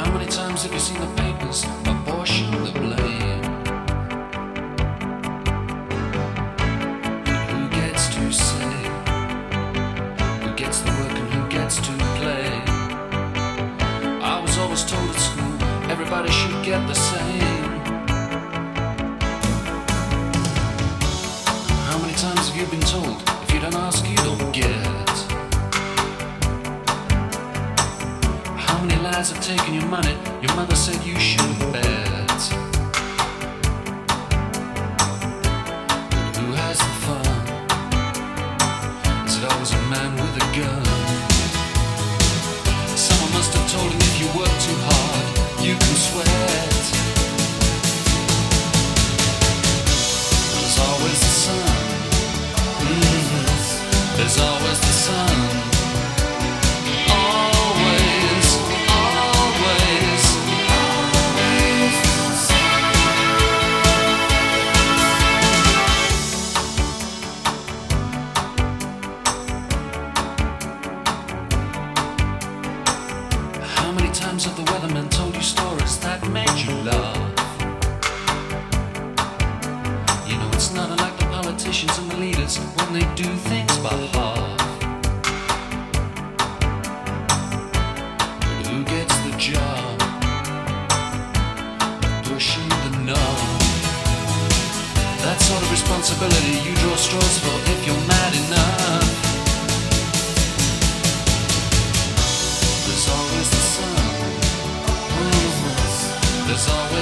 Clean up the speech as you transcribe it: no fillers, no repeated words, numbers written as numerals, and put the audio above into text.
How many times have you seen the papers apportion the blame? Who gets to say? Who gets the work and who gets to play? I was always told at school everybody should get the same. How many times have you been told if you don't ask you don't get? How many lies have taken your money? Your mother said you should bet. Who has the fun? Is it always a man with a gun? Someone must have told him if you work too hard, you can sweat. There's always the sun. There's always the sun. How many times have the weathermen told you stories that made you laugh? You know it's not unlike the politicians and the leaders when they do things by half. But who gets the job? Pushing the knob. That sort of responsibility you draw straws for if you're mad enough. There's always the sun. There's always